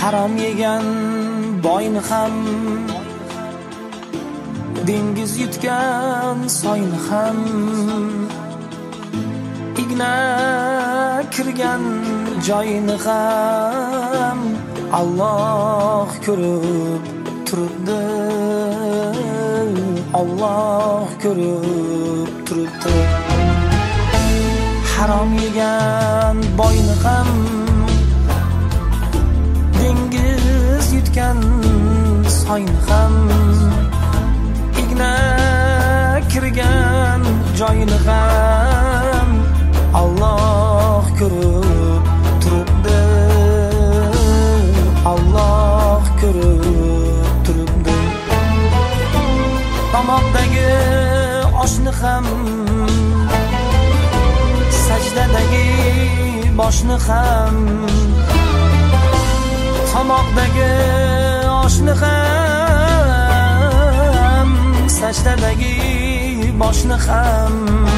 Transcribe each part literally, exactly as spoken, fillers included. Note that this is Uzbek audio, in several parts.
harom yegan boyni ham, dengiz yutgan soyni ham, igna kirgan joyini ham Alloh ko'rib turibdi, Alloh ko'rib turibdi. Harom yegan boyni ham, dengiz yutgan soyni ham, igna kirgan joyini ham Alloh ko'rib turibdi, Alloh ko'rib turibdi. Tomoqdagi oshni ham, sajdadagi boshni ham, tomoqdagi oshni ham, sajdadagi boshni ham,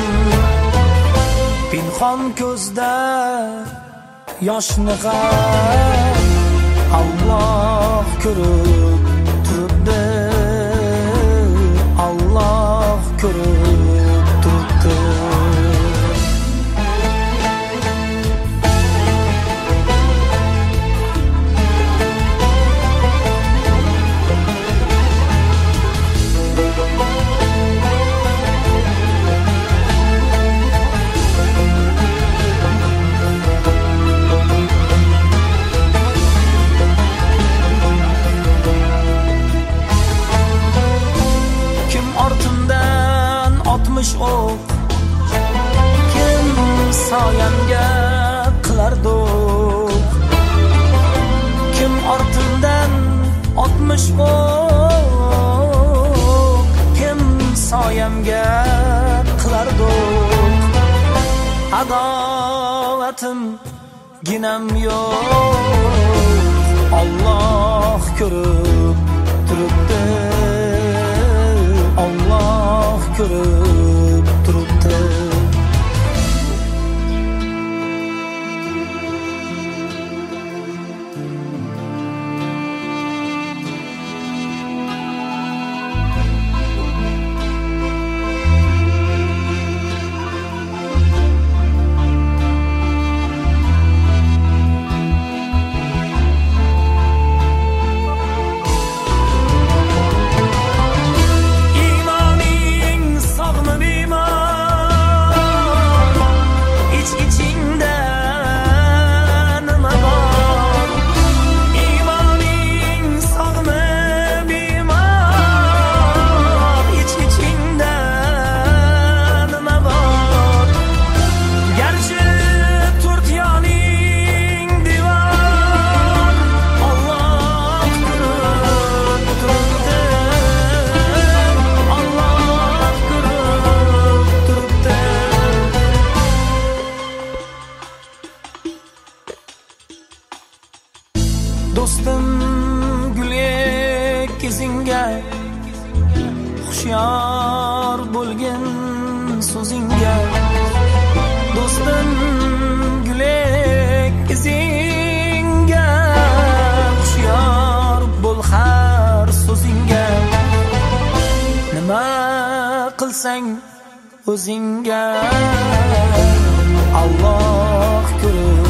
pinhon ko'zda yoshni ham Alloh ko'rib turibdi, Alloh ko'rib turibdi. O'q, kim soyamga qilar do'q, kim ortimdan otmish o'q, kim soyamga qilar do'q. Adovatim ginam yo'q, Alloh ko'rib turibdi, Alloh ko'rib turibdi. Do'stim gulek izingga, hushyor bo'lgin so'zingga. Do'stim gulek izingga, hushyor bo'l har so'zingga. Nima qilsang o'zingga Alloh ko'rib